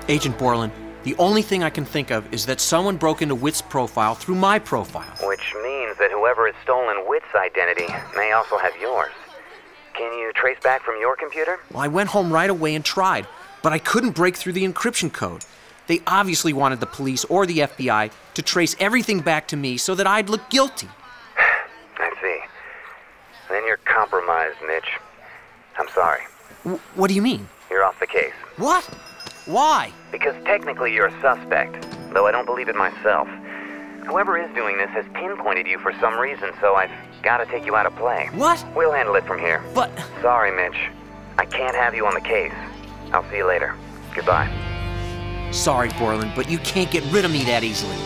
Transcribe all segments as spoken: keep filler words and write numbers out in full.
Agent Borland, the only thing I can think of is that someone broke into Witt's profile through my profile. Which means that whoever has stolen Witt's identity may also have yours. Can you trace back from your computer? Well, I went home right away and tried, but I couldn't break through the encryption code. They obviously wanted the police or the F B I to trace everything back to me so that I'd look guilty. I see. Then you're compromised, Mitch. I'm sorry. W- what do you mean? You're off the case. What? Why? Because technically you're a suspect, though I don't believe it myself. Whoever is doing this has pinpointed you for some reason, so I've got to take you out of play. What? We'll handle it from here. But... Sorry, Mitch. I can't have you on the case. I'll see you later. Goodbye. Sorry, Borland, but you can't get rid of me that easily.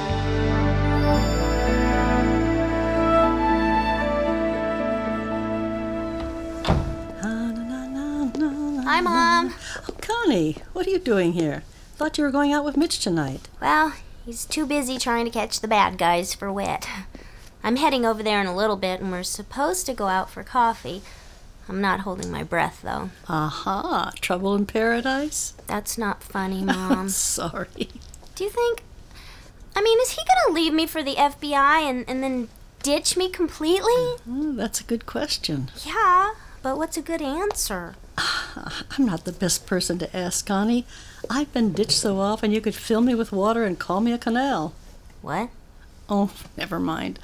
Hi, Mom. Oh, Connie, what are you doing here? Thought you were going out with Mitch tonight. Well, he's too busy trying to catch the bad guys for Witt. I'm heading over there in a little bit, and we're supposed to go out for coffee. I'm not holding my breath, though. Aha, trouble in paradise? That's not funny, Mom. Sorry. Do you think... I mean, is he gonna leave me for the F B I and, and then ditch me completely? Oh, that's a good question. Yeah, but what's a good answer? I'm not the best person to ask, Connie. I've been ditched so often you could fill me with water and call me a canal. What? Oh, never mind.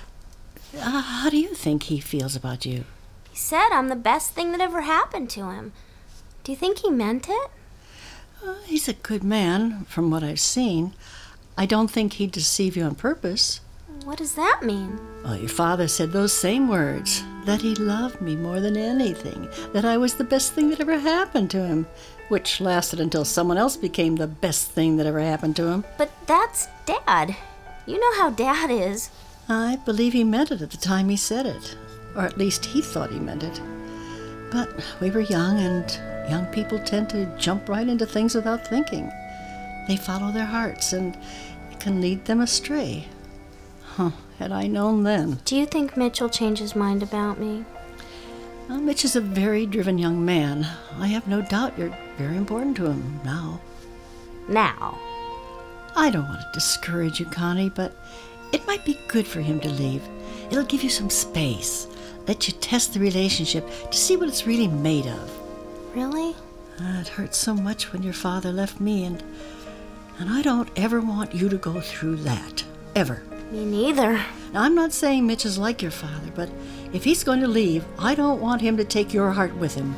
Uh, how do you think he feels about you? He said I'm the best thing that ever happened to him. Do you think he meant it? Uh, he's a good man, from what I've seen. I don't think he'd deceive you on purpose. What does that mean? Well, your father said those same words, that he loved me more than anything, that I was the best thing that ever happened to him, which lasted until someone else became the best thing that ever happened to him. But that's Dad. You know how Dad is. I believe he meant it at the time he said it, or at least he thought he meant it. But we were young, and young people tend to jump right into things without thinking. They follow their hearts, and it can lead them astray. Huh, had I known then. Do you think Mitch will change his mind about me? Well, Mitch is a very driven young man. I have no doubt you're very important to him now. Now? I don't want to discourage you, Connie, but it might be good for him to leave. It'll give you some space, let you test the relationship to see what it's really made of. Really? Uh, it hurt so much when your father left me, and and I don't ever want you to go through that. Ever. Me neither. Now, I'm not saying Mitch is like your father, but if he's going to leave, I don't want him to take your heart with him.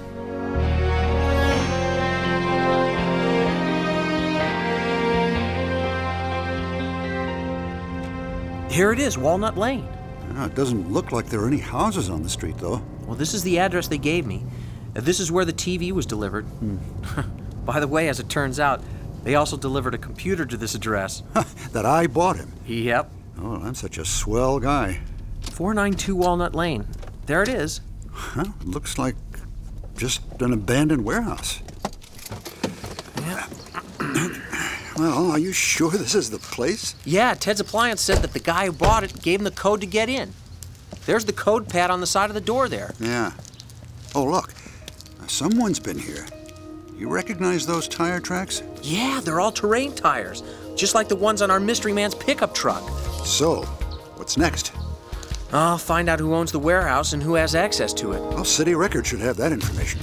Here it is, Walnut Lane. Yeah, it doesn't look like there are any houses on the street, though. Well, this is the address they gave me. Uh, This is where the T V was delivered. Hmm. By the way, as it turns out, they also delivered a computer to this address. That I bought him. Yep. Oh, I'm such a swell guy. four ninety-two Walnut Lane. There it is. Huh? Looks like just an abandoned warehouse. Yeah. Well, are you sure this is the place? Yeah, Ted's Appliance said that the guy who bought it gave him the code to get in. There's the code pad on the side of the door there. Yeah. Oh, look. Someone's been here. You recognize those tire tracks? Yeah, they're all-terrain tires, just like the ones on our mystery man's pickup truck. So, what's next? I'll find out who owns the warehouse and who has access to it. Well, City Records should have that information.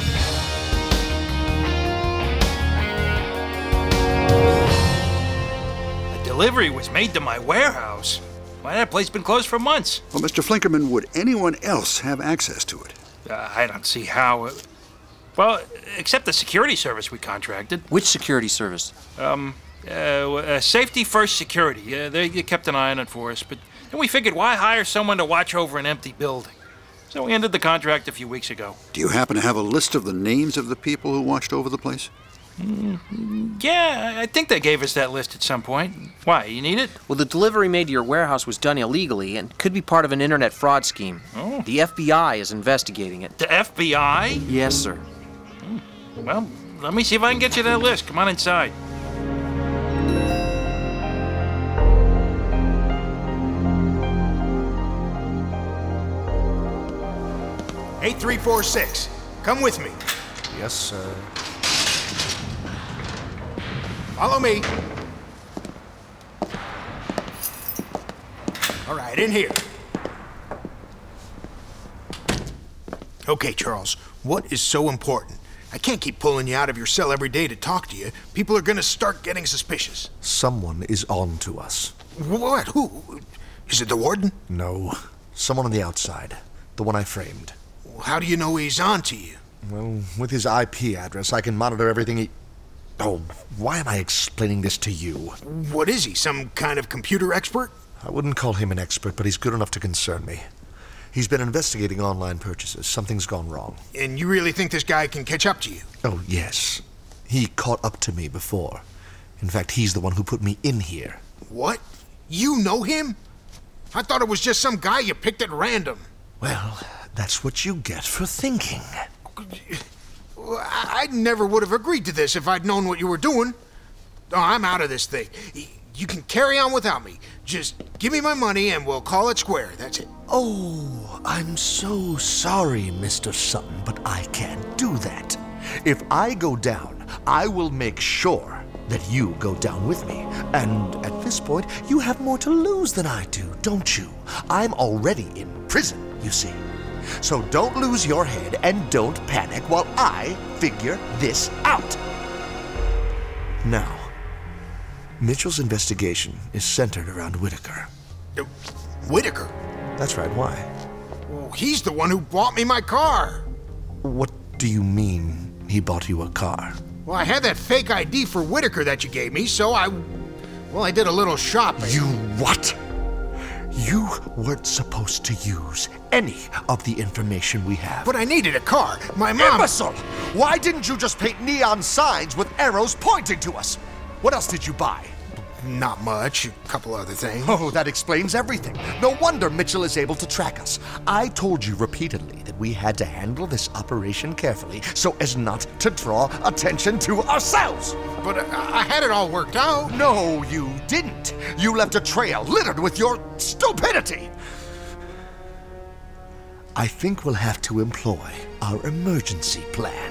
A delivery was made to my warehouse. Why, that place been closed for months. Well, Mister Flinkerman, would anyone else have access to it? Uh, I don't see how. Uh, well, except the security service we contracted. Which security service? Um, uh, uh, Safety First Security. Uh, they kept an eye on it for us, but then we figured why hire someone to watch over an empty building? So we ended the contract a few weeks ago. Do you happen to have a list of the names of the people who watched over the place? Mm, yeah, I think they gave us that list at some point. Why, you need it? Well, the delivery made to your warehouse was done illegally and could be part of an internet fraud scheme. Oh. The F B I is investigating it. The F B I? Yes, sir. Well, let me see if I can get you that list. Come on inside. eight three four six. Come with me. Yes, sir. Follow me. All right, in here. Okay, Charles, what is so important? I can't keep pulling you out of your cell every day to talk to you. People are gonna start getting suspicious. Someone is on to us. What? Who? Is it the warden? No. Someone on the outside. The one I framed. How do you know he's on to you? Well, with his I P address, I can monitor everything he... Oh, why am I explaining this to you? What is he, some kind of computer expert? I wouldn't call him an expert, but he's good enough to concern me. He's been investigating online purchases. Something's gone wrong. And you really think this guy can catch up to you? Oh, yes. He caught up to me before. In fact, he's the one who put me in here. What? You know him? I thought it was just some guy you picked at random. Well, that's what you get for thinking. I never would have agreed to this if I'd known what you were doing. Oh, I'm out of this thing. You can carry on without me. Just give me my money and we'll call it square. That's it. Oh, I'm so sorry, Mister Sutton, but I can't do that. If I go down, I will make sure that you go down with me. And at this point, you have more to lose than I do, don't you? I'm already in prison, you see. So don't lose your head and don't panic while I figure this out. Now, Mitchell's investigation is centered around Whitaker. Uh, Whitaker? That's right, why? Well, he's the one who bought me my car. What do you mean he bought you a car? Well, I had that fake I D for Whitaker that you gave me, so I... Well, I did a little shopping. You what? You weren't supposed to use any of the information we have. But I needed a car. My mom... Imbecile! Why didn't you just paint neon signs with arrows pointing to us? What else did you buy? Not much. A couple other things. Oh, that explains everything. No wonder Mitchell is able to track us. I told you repeatedly that we had to handle this operation carefully so as not to draw attention to ourselves. But I, I had it all worked out. No, you didn't. You left a trail littered with your stupidity. I think we'll have to employ our emergency plan.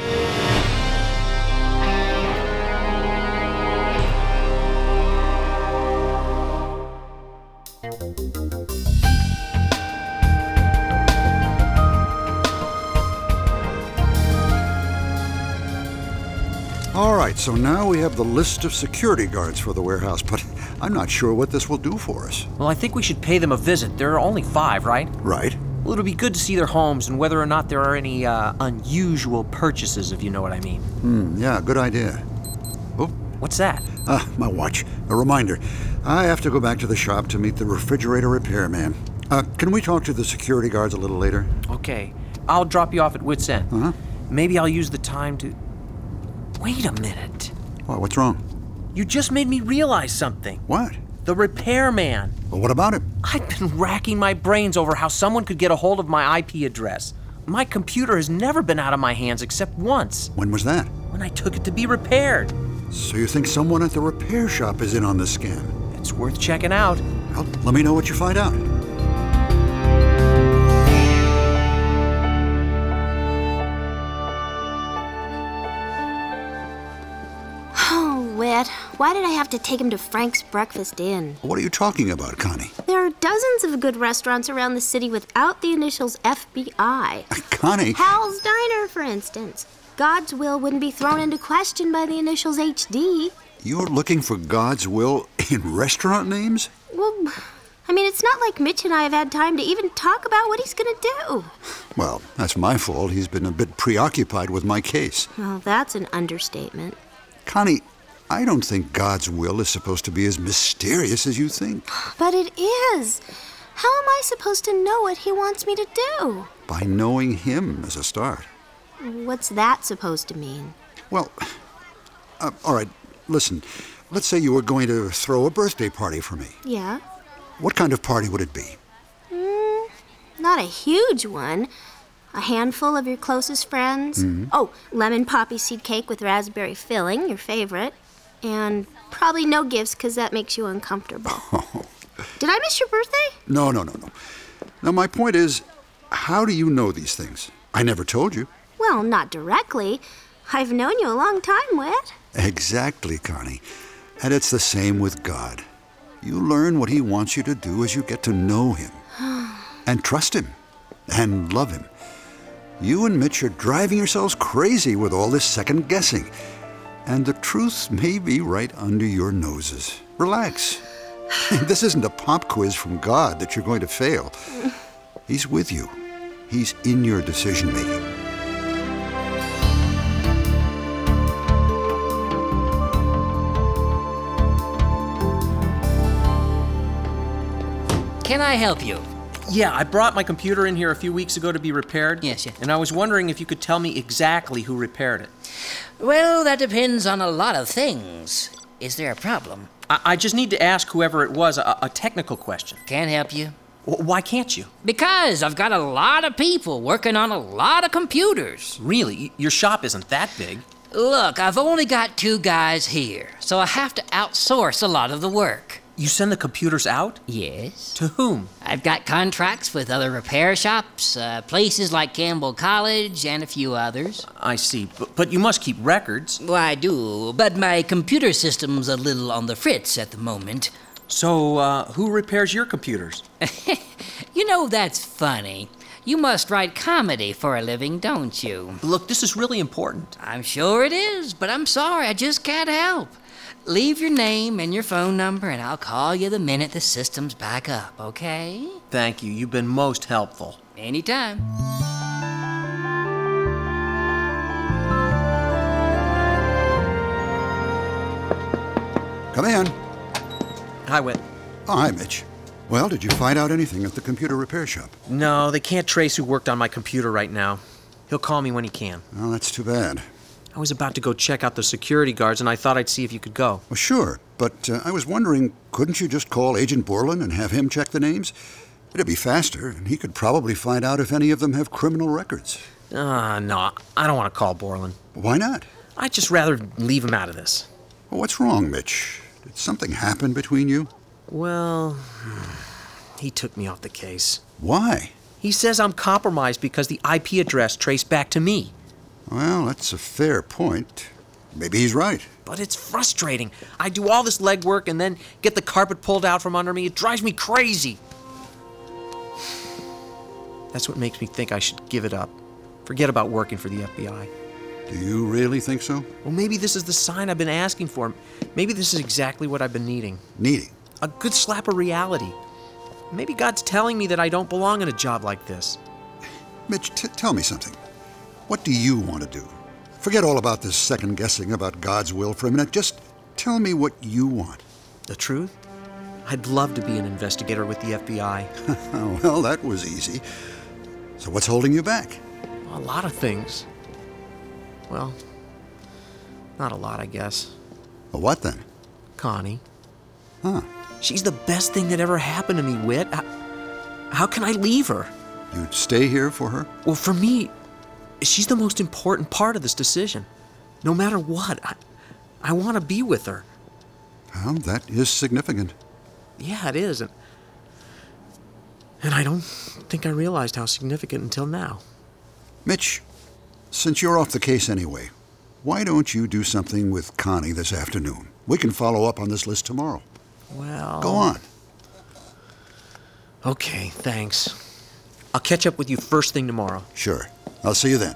All right, so now we have the list of security guards for the warehouse, but I'm not sure what this will do for us. Well, I think we should pay them a visit. There are only five, right? Right. Well, it'll be good to see their homes and whether or not there are any uh, unusual purchases, if you know what I mean. Hmm, yeah, good idea. Oh. What's that? Ah, my watch. A reminder. I have to go back to the shop to meet the refrigerator repairman. Uh, can we talk to the security guards a little later? Okay. I'll drop you off at Wits End. Uh-huh. Maybe I'll use the time to... Wait a minute. Well, what's wrong? You just made me realize something. What? The repairman. Well, what about him? I've been racking my brains over how someone could get a hold of my I P address. My computer has never been out of my hands except once. When was that? When I took it to be repaired. So you think someone at the repair shop is in on this scam? It's worth checking out. Well, let me know what you find out. Whit, why did I have to take him to Frank's Breakfast Inn? What are you talking about, Connie? There are dozens of good restaurants around the city without the initials F B I. Connie? Hal's Diner, for instance. God's will wouldn't be thrown into question by the initials H D. You're looking for God's will in restaurant names? Well, I mean, it's not like Mitch and I have had time to even talk about what he's gonna do. Well, that's my fault. He's been a bit preoccupied with my case. Well, that's an understatement. Connie, I don't think God's will is supposed to be as mysterious as you think. But it is. How am I supposed to know what he wants me to do? By knowing him as a start. What's that supposed to mean? Well, uh, all right, listen. Let's say you were going to throw a birthday party for me. Yeah? What kind of party would it be? Mm, not a huge one. A handful of your closest friends. Mm-hmm. Oh, lemon poppy seed cake with raspberry filling, your favorite. And probably no gifts, because that makes you uncomfortable. Oh. Did I miss your birthday? No, no, no, no. Now, my point is, how do you know these things? I never told you. Well, not directly. I've known you a long time, Whit. Exactly, Connie. And it's the same with God. You learn what he wants you to do as you get to know him. And trust him. And love him. You and Mitch are driving yourselves crazy with all this second guessing. And the truth may be right under your noses. Relax. This isn't a pop quiz from God that you're going to fail. He's with you. He's in your decision making. Can I help you? Yeah, I brought my computer in here a few weeks ago to be repaired. Yes, yes. And I was wondering if you could tell me exactly who repaired it. Well, that depends on a lot of things. Is there a problem? I, I just need to ask whoever it was a, a technical question. Can't help you. W- why can't you? Because I've got a lot of people working on a lot of computers. Really? Y- Your shop isn't that big. Look, I've only got two guys here, so I have to outsource a lot of the work. You send the computers out? Yes. To whom? I've got contracts with other repair shops, uh, places like Campbell College, and a few others. I see. But, but you must keep records. Well, I do, but my computer system's a little on the fritz at the moment. So, uh, who repairs your computers? You know, that's funny. You must write comedy for a living, don't you? Look, this is really important. I'm sure it is, but I'm sorry, I just can't help. Leave your name and your phone number, and I'll call you the minute the system's back up, okay? Thank you. You've been most helpful. Anytime. Come in. Hi, Whit. Oh, hi, Mitch. Well, did you find out anything at the computer repair shop? No, they can't trace who worked on my computer right now. He'll call me when he can. Well, that's too bad. I was about to go check out the security guards, and I thought I'd see if you could go. Well, sure, but uh, I was wondering, couldn't you just call Agent Borland and have him check the names? It'd be faster, and he could probably find out if any of them have criminal records. Ah, uh, no, I don't want to call Borland. Why not? I'd just rather leave him out of this. Well, what's wrong, Mitch? Did something happen between you? Well, he took me off the case. Why? He says I'm compromised because the I P address traced back to me. Well, that's a fair point. Maybe he's right. But it's frustrating. I do all this legwork and then get the carpet pulled out from under me. It drives me crazy. That's what makes me think I should give it up. Forget about working for the F B I. Do you really think so? Well, maybe this is the sign I've been asking for. Maybe this is exactly what I've been needing. Needing? A good slap of reality. Maybe God's telling me that I don't belong in a job like this. Mitch, t- tell me something. What do you want to do? Forget all about this second guessing about God's will for a minute. Just tell me what you want. The truth? I'd love to be an investigator with the F B I. Well, that was easy. So what's holding you back? A lot of things. Well, not a lot, I guess. Well, what then? Connie. Huh. She's the best thing that ever happened to me, Whit. How, how can I leave her? You'd stay here for her? Well, for me, she's the most important part of this decision. No matter what, I, I want to be with her. Well, that is significant. Yeah, it is. And, and I don't think I realized how significant until now. Mitch, since you're off the case anyway, why don't you do something with Connie this afternoon? We can follow up on this list tomorrow. Well... Go on. Okay, thanks. I'll catch up with you first thing tomorrow. Sure. I'll see you then.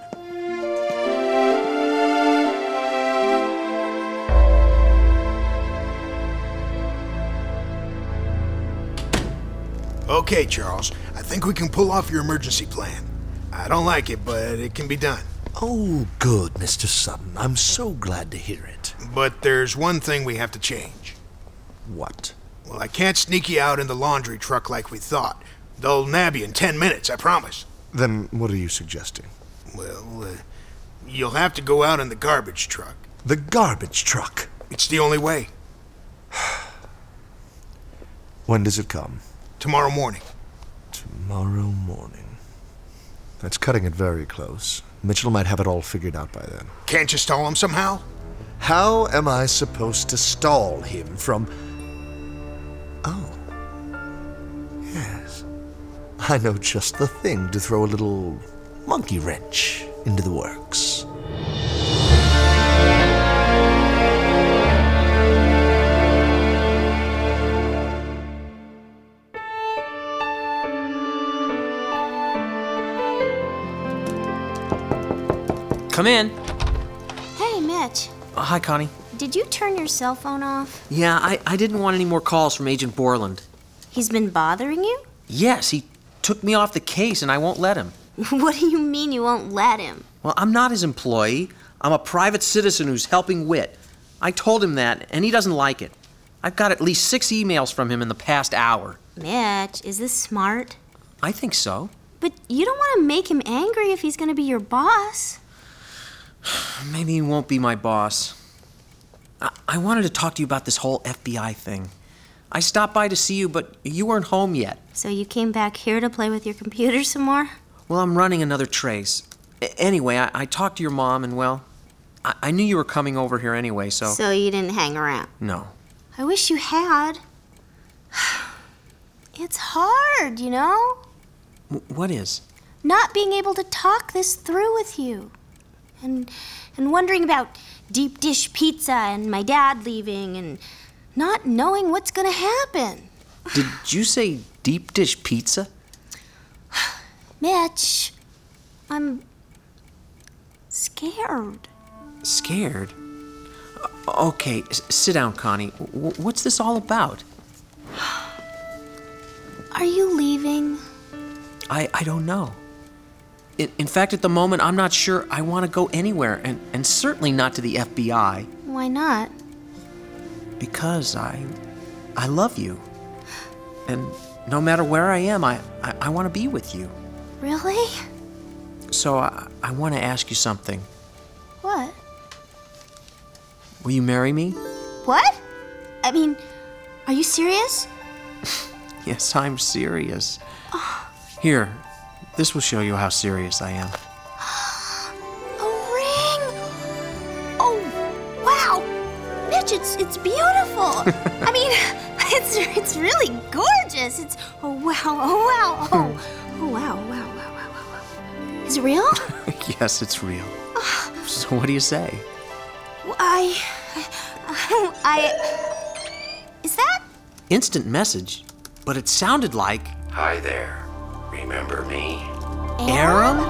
Okay, Charles. I think we can pull off your emergency plan. I don't like it, but it can be done. Oh, good, Mister Sutton. I'm so glad to hear it. But there's one thing we have to change. What? Well, I can't sneak you out in the laundry truck like we thought. They'll nab you in ten minutes, I promise. Then what are you suggesting? Well, uh, you'll have to go out in the garbage truck. The garbage truck? It's the only way. When does it come? Tomorrow morning. Tomorrow morning. That's cutting it very close. Mitchell might have it all figured out by then. Can't you stall him somehow? How am I supposed to stall him from... Oh. Yes. I know just the thing to throw a little monkey wrench into the works. Come in. Hey, Mitch. Uh, hi, Connie. Did you turn your cell phone off? Yeah, I, I didn't want any more calls from Agent Borland. He's been bothering you? Yes, he took me off the case and I won't let him. What do you mean you won't let him? Well, I'm not his employee. I'm a private citizen who's helping Whit. I told him that, and he doesn't like it. I've got at least six emails from him in the past hour. Mitch, is this smart? I think so. But you don't want to make him angry if he's going to be your boss. Maybe he won't be my boss. I-, I wanted to talk to you about this whole F B I thing. I stopped by to see you, but you weren't home yet. So you came back here to play with your computer some more? Well, I'm running another trace. A- anyway, I-, I talked to your mom, and well, I-, I knew you were coming over here anyway, so... So you didn't hang around? No. I wish you had. It's hard, you know? W- what is? Not being able to talk this through with you. And and wondering about deep dish pizza and my dad leaving and not knowing what's gonna happen. Did you say deep dish pizza? Mitch, I'm scared. Scared? O- Okay, s- sit down, Connie. W- what's this all about? Are you leaving? I, I don't know. In, in fact, at the moment, I'm not sure I want to go anywhere, and, and certainly not to the F B I, Why not? because I I love you. And no matter where I am, I, I, I want to be with you. Really? So I, I want to ask you something. What? Will you marry me? What? I mean, are you serious? Yes, I'm serious. Here, this will show you how serious I am. A ring! Oh, wow! Mitch, it's it's beautiful. I mean, it's it's really gorgeous. It's oh wow, oh wow, oh, oh wow, wow, wow, wow, wow, wow. Is it real? Yes, it's real. So what do you say? I, I, I, is that? Instant message, but it sounded like Hi there. Remember me? Aram?